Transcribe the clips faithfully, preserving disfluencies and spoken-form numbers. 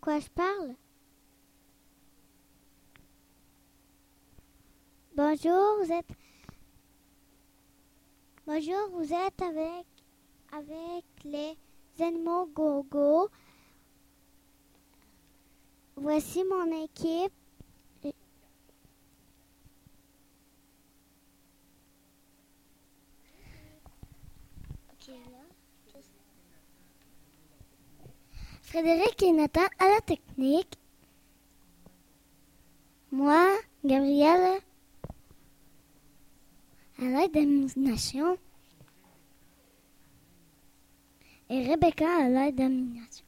quoi je parle? Bonjour, vous êtes... Bonjour, vous êtes avec, avec les animaux gogo. Voici mon équipe. Frédéric et Nathan à la technique. Moi, Gabrielle, à l'aide d'animation. Et Rebecca à l'aide d'animation.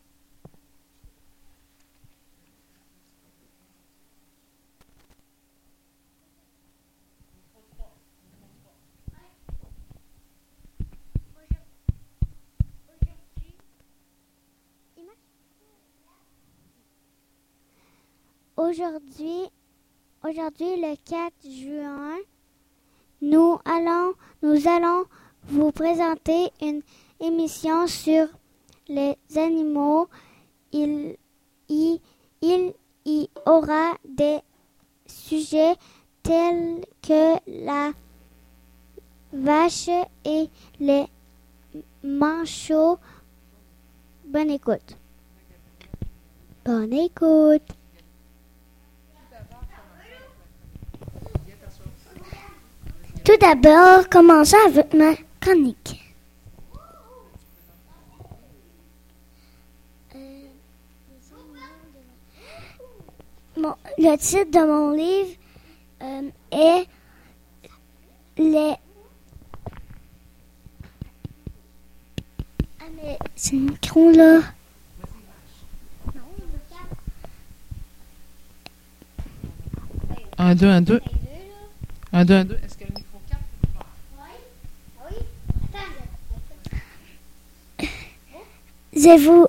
Aujourd'hui, aujourd'hui le quatre juin, nous allons, nous allons vous présenter une émission sur les animaux. Il y, il y aura des sujets tels que la vache et les manchots. Bonne écoute. Bonne écoute. Tout d'abord, commençons avec ma chronique. Euh, mon, le titre de mon livre euh, est Les... Ah mais c'est le micro là. Un, deux, un, deux. Un, deux, un, deux. Est-ce que le micro capte? Oui. Oui. Je vous...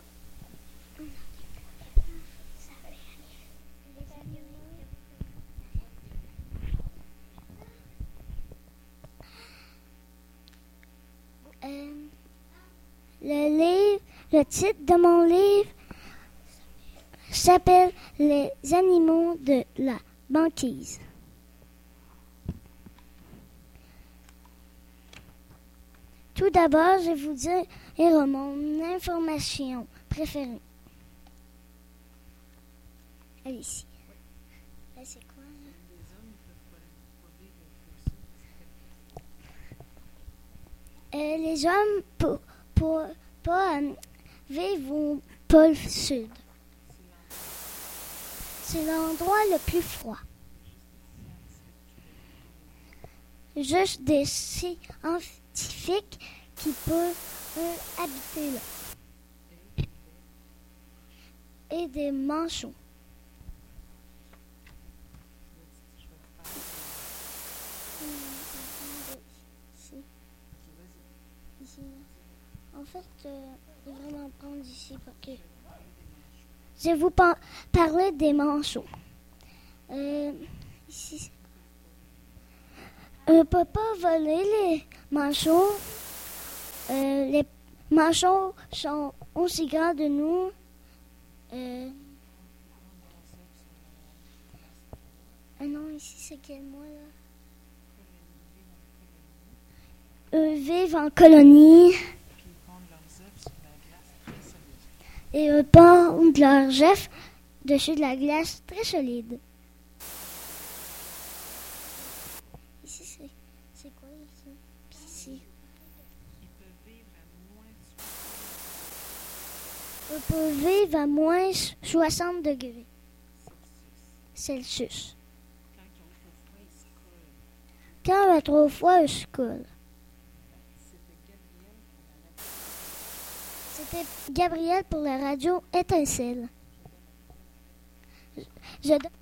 Euh, le livre, le titre de mon livre s'appelle Les animaux de la banquise. Tout d'abord, je vais vous dire mon information préférée. Elle est ici. Là, c'est quoi, là? Euh, les hommes pour, pour pas euh, vivre au pôle sud. C'est l'endroit le plus froid. Juste des scientifiques qui peuvent euh, habiter là. Et des manchots. En fait, euh, je vais vraiment prendre ici parce que je vais vous par- parler des manchots. Euh, ici, on ne peut pas voler les manchots. Euh, les manchots sont aussi grands que nous. Euh, ah non, ici, c'est quel mois, là? Eux vivent en colonie. Et eux pondent leurs œufs dessus de la glace très solide. Ici, c'est, c'est quoi ici? Puis ici. Ils peuvent vivre à moins soixante degrés Celsius. Quand il va trop froid, ils se collent. C'était Gabriel pour la radio Étincelle. Je, je donne...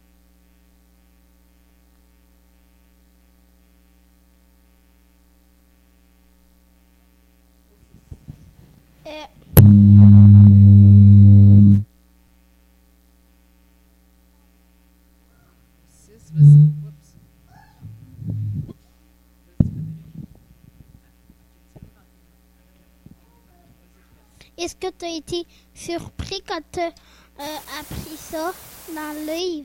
Euh... Est-ce que tu as été surpris quand euh, appris ça dans le livre?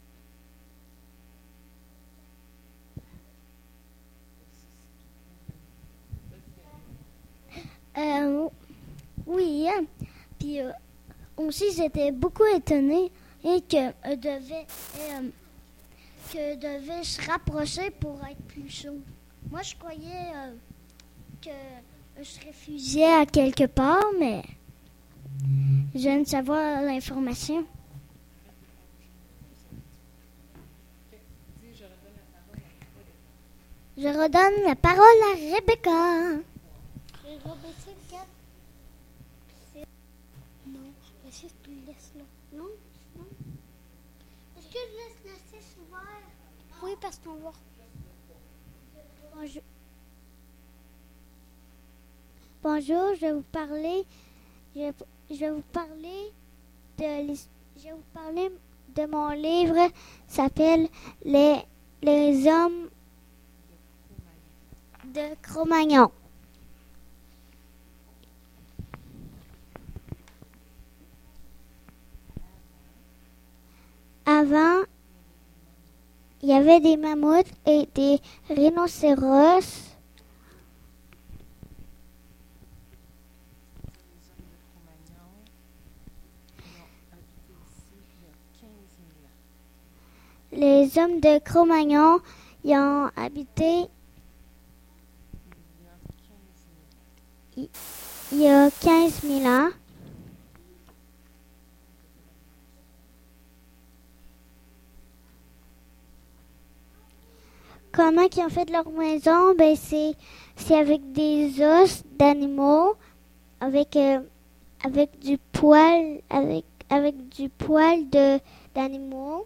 Euh, oui, hein. Puis euh, aussi, j'étais beaucoup étonnée et que euh, devait euh, que devait se rapprocher pour être plus chaud. Moi, je croyais euh, que je réfugiais à quelque part, mais je viens de savoir l'information. Je redonne la parole à Rebecca. J'ai rebaissé le cap. Non, est-ce que tu le laisses là? Non, non. Est-ce que je laisse le six ouvert? Oui, parce qu'on va. Bonjour. Bonjour, je vais vous parler. Je, je vais vous parler de. l'his- Je vais vous parler de mon livre. Ça s'appelle Les les hommes de Cro-Magnon. Avant, il y avait des mammouths et des rhinocéros. Les hommes de Cro-Magnon y ont habité il il y a quinze mille ans. Comment ils ont fait leur maison? Ben c'est c'est avec des os d'animaux, avec euh, avec du poil, avec avec du poil de d'animaux.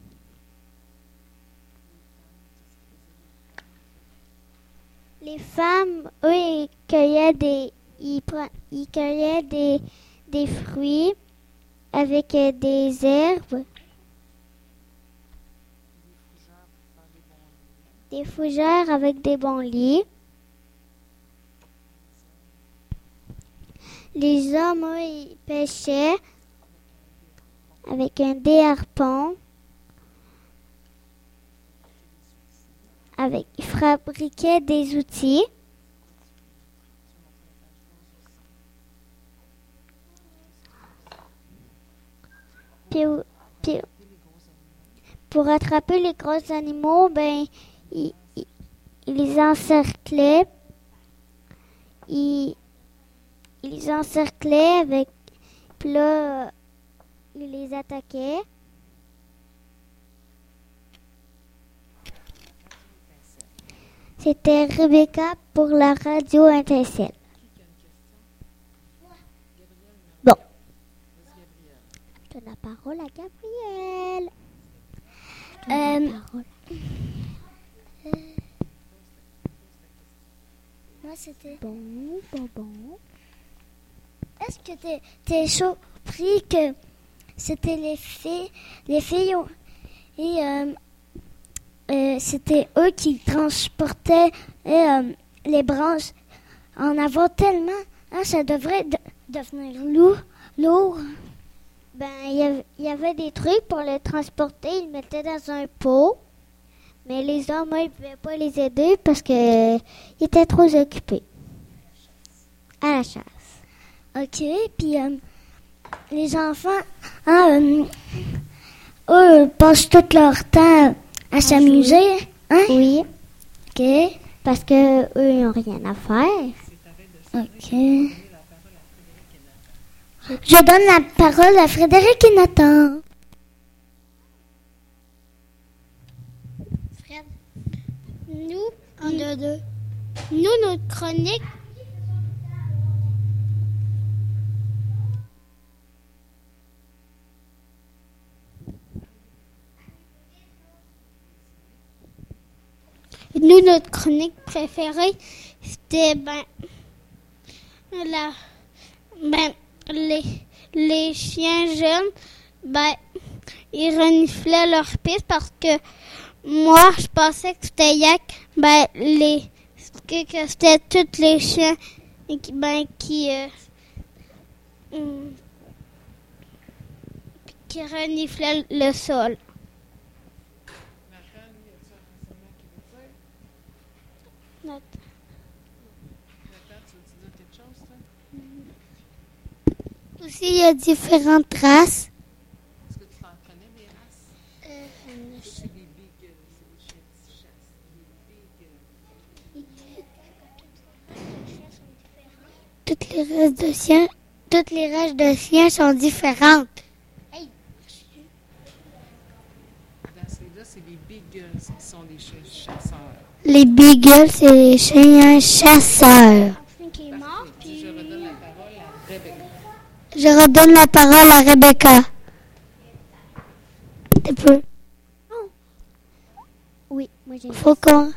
Les femmes, eux, ils cueillaient des ils, pre- ils cueillaient des des fruits avec euh, des herbes, des fougères avec des bons lits. Les hommes, eux, ils pêchaient avec un des harpons, avec ils fabriquaient des outils. Puis, puis, pour attraper les gros animaux, ben ils, ils- ils les encerclaient. Ils, ils les encerclaient avec. Puis là, euh, ils les attaquaient. C'était Rebecca pour la radio Intercelle. Bon. Je donne la parole à Gabrielle. Euh, Moi, c'était. Bon, bon, bon. Est-ce que t'es, t'es surpris que c'était les filles, les filles ont- et euh, euh, c'était eux qui transportaient euh, les branches. En avoir tellement, hein, ça devrait de- devenir lourd. lourd. Ben, il y avait- il y avait des trucs pour les transporter. Ils le mettaient dans un pot. Mais les hommes, eux, ils ne pouvaient pas les aider parce qu'ils étaient trop occupés. À la chasse. OK, puis euh, les enfants, hein, euh, eux, passent tout leur temps à s'amuser. Hein? Oui. OK. Parce que eux, ils n'ont rien à faire. OK. Je donne la parole à Frédéric et Nathan. Fred, nous, un, deux, deux. Nous, notre chronique, nous, notre chronique préférée, c'était ben, la, ben, les, les chiens jeunes, ben, ils reniflaient leur piste parce que moi, je pensais que c'était yak, ben, les, que, que c'était tous les chiens et qui, ben, qui, euh, hum, qui reniflait le sol. Nathan, y a-t-il un renseignement qui veut dire? Notre- Nathan, tu veux-tu dire quelque chose, toi? Aussi, il y a différentes races. Est-ce que tu t'en connais des races? Ça, c'est des beagles. C'est des chiens de chasse. Des beagles. Toutes les races de chiens, toutes les races de chiens sont différentes. Dans celui-là, c'est des beagles qui sont des chiens chasseurs. Les beagles, c'est les chiens chasseurs. Qui est mort, Puis je redonne la parole à Rebecca. Je redonne la parole à Rebecca. Tu peux. Oui, moi j'ai Faut qu'on.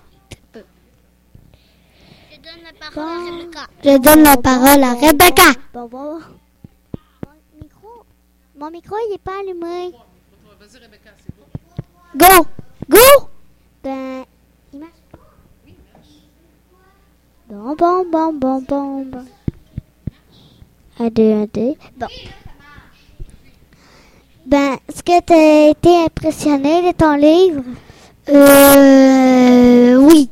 Je donne la parole à Rebecca. Je donne la parole à Rebecca. Bon, bon. Mon micro, mon micro, il n'est pas allumé. Vas-y, Rebecca, c'est beau. Go! Go! Ben, il marche. Bon, bon, bon, bon, bon, bon. Un, deux, un, deux. Bon. Ben, est-ce que tu as été impressionné de ton livre? Euh. Oui.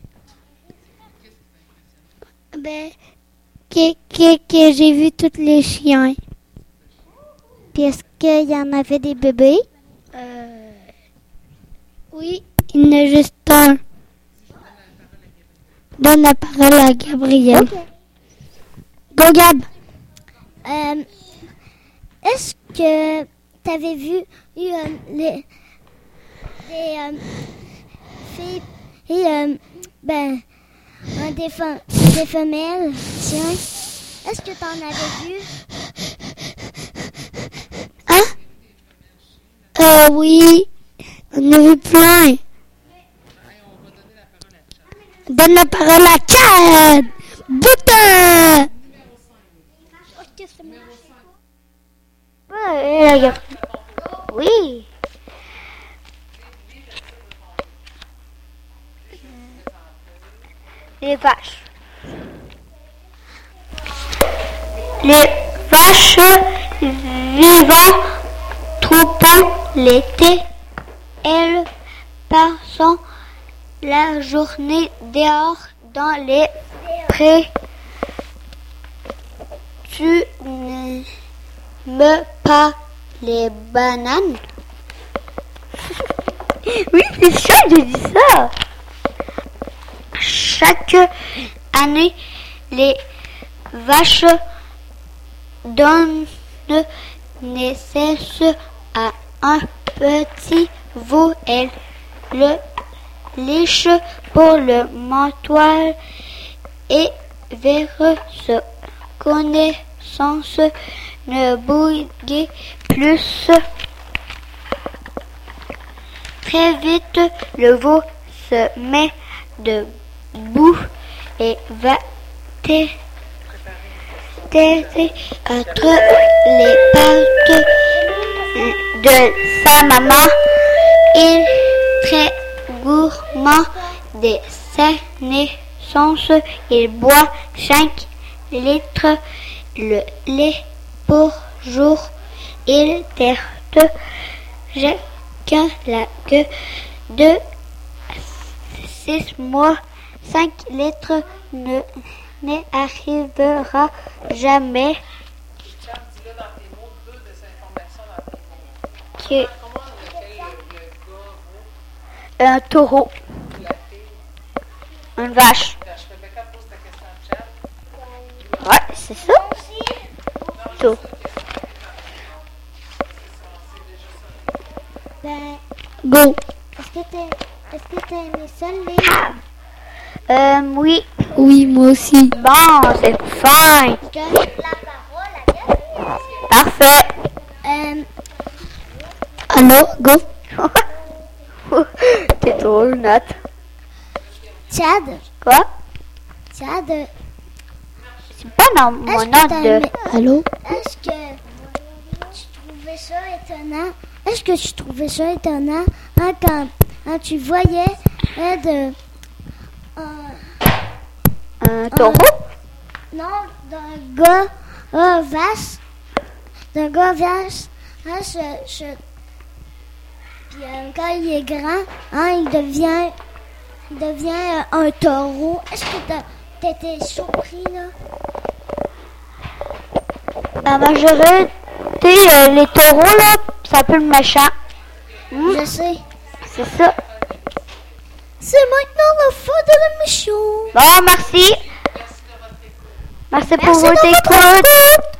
Ben, que, que, que j'ai vu tous les chiens. Puis est-ce qu'il y en avait des bébés? Euh. Oui, il y en a juste un. Donne la parole à Gabriel. Ok. Go, Gab! Euh, est-ce que tu avais vu eu, euh, les, des euh, filles et euh, ben, un des, fe- des femelles, tiens? Est-ce que tu en avais vu? Hein? Euh, oui. On a vu plein. Donne la parole à Chad! Boutin! Oui. Les vaches. Les vaches vivant troupeau l'été, elles passent la journée dehors dans les prés. Tu n'aimes pas les bananes? Oui, c'est ça, j'ai dit ça. Chaque année, les vaches donnent naissance à un petit veau. Elles le lèchent pour le mentoir et vers sa connaissance ne bouger plus. Très vite, le veau se met debout et va t'aider entre les pattes de sa maman. Il est très gourmand de sa naissance. Il boit cinq litres de lait par jour. Il perd jusqu'à la queue de six mois. cinq litres ne n'arrivera jamais. Charles, dis-le dans tes mots, deux de ces informations dans tes mots. Que Comment on appelle le, le gars, un taureau, ou la fille? une vache. Vache. Rebecca pose ta question à Charles. Ouais, c'est ça. Tout. Ben, Go. est-ce que t'as est-ce que t'as aimé ça, le livre? Euh, oui. Oui, moi aussi. Bon, c'est fine. Je donne la parole à Gabriel. Parfait. Euh, Allô, go. T'es drôle, Nat. Chad, Quoi? Chad, C'est pas dans mon est-ce que nom t'as de... aimé- Allô? est-ce que tu trouvais ça étonnant? Est-ce que tu trouvais ça étonnant hein, quand, quand tu voyais hein, de, un- Un taureau? non, d'un gars euh, vache, d'un gars vache Hein, je, je... Puis euh, quand il est grand, hein, il devient, il devient euh, un taureau. Est-ce que t'as, t'étais surpris, là? La majorité, euh, les taureaux, là, c'est un peu le méchant. Hmm? Je sais. C'est ça. C'est maintenant la fin de l'émission. Bon, merci. Merci pour Merci votre de votre écoute. écoute.